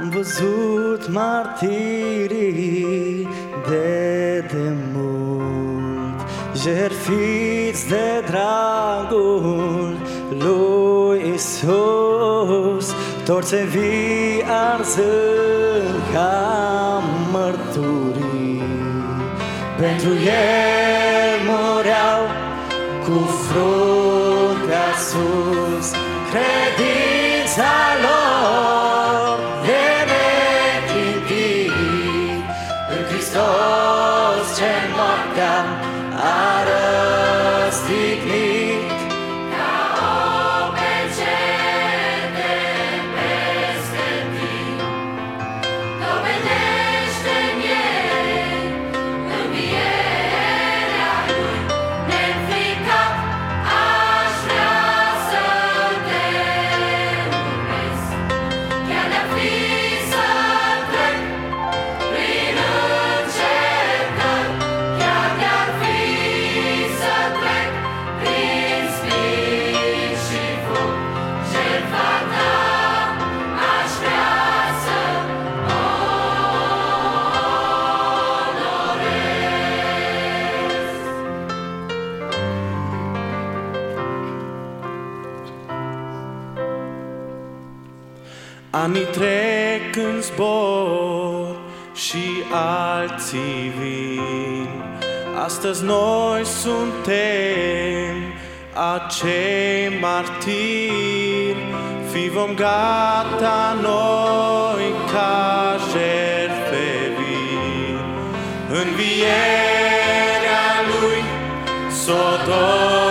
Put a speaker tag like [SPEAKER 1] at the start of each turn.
[SPEAKER 1] Am văzut martirii de demult, jertfiți de dragul lui Isus, torțe vii arzând ca mărturii. Pentru El mureau cu fruntea sus, credința lor de neclintit în Hristos ce moartea a răstignit.
[SPEAKER 2] Ca o pecete peste timp, dovedește-mi ei învierea Lui. Neînfricat aș vrea să te urmez, chiar de-ar fi să trec prin încercări, chiar de-ar fi să trec prin spirit și foc, jertfa ta aș vrea să
[SPEAKER 3] Anii trec în zbor și alții vin. Astăzi noi suntem acei martiri. Fi vom gata noi ca jertfe vii. Învierea Lui s-o